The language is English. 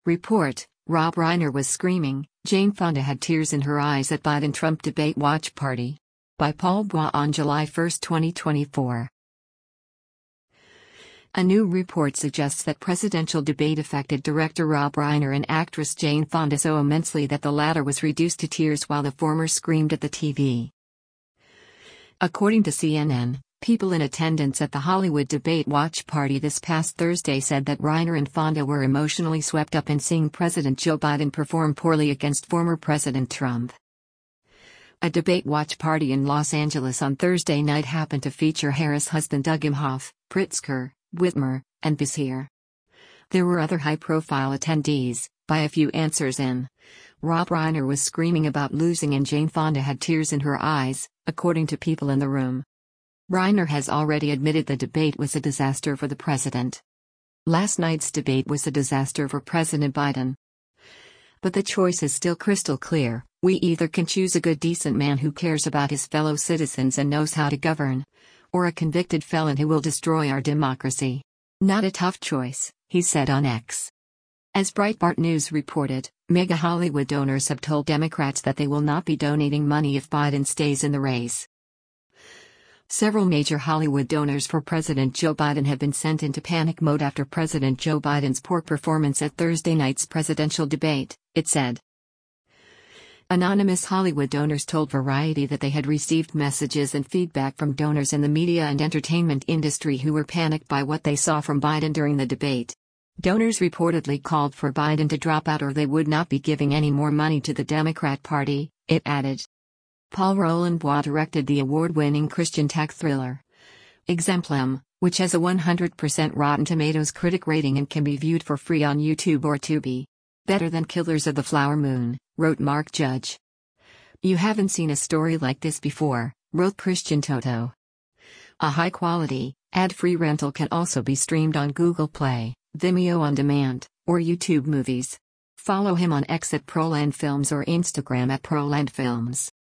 Report: Rob Reiner was screaming, Jane Fonda had tears in her eyes at Biden-Trump debate watch party. By Paul Bois on July 1, 2024. A new report suggests that presidential debate affected director Rob Reiner and actress Jane Fonda so immensely that the latter was reduced to tears while the former screamed at the TV. According to CNN, people in attendance at the Hollywood debate watch party this past Thursday said that Reiner and Fonda were emotionally swept up in seeing President Joe Biden perform poorly against former President Trump. A debate watch party in Los Angeles on Thursday night happened to feature Harris husband Doug Imhoff, Pritzker, Whitmer, and Beshear. There were other high-profile attendees. By a few answers in, Rob Reiner was screaming about losing and Jane Fonda had tears in her eyes, according to people in the room. Reiner has already admitted the debate was a disaster for the president. Last night's debate was a disaster for President Biden. But the choice is still crystal clear: we either can choose a good decent man who cares about his fellow citizens and knows how to govern, or a convicted felon who will destroy our democracy. Not a tough choice, he said on X. As Breitbart News reported, mega Hollywood donors have told Democrats that they will not be donating money if Biden stays in the race. Several major Hollywood donors for President Joe Biden have been sent into panic mode after President Joe Biden's poor performance at Thursday night's presidential debate, it said. Anonymous Hollywood donors told Variety that they had received messages and feedback from donors in the media and entertainment industry who were panicked by what they saw from Biden during the debate. Donors reportedly called for Biden to drop out or they would not be giving any more money to the Democrat Party, it added. Paul Roland Bois directed the award-winning Christian tech thriller Exemplum, which has a 100% Rotten Tomatoes critic rating and can be viewed for free on YouTube or Tubi. Better than Killers of the Flower Moon, wrote Mark Judge. You haven't seen a story like this before, wrote Christian Toto. A high-quality, ad-free rental can also be streamed on Google Play, Vimeo On Demand, or YouTube Movies. Follow him on X at Proland Films or Instagram at Proland Films.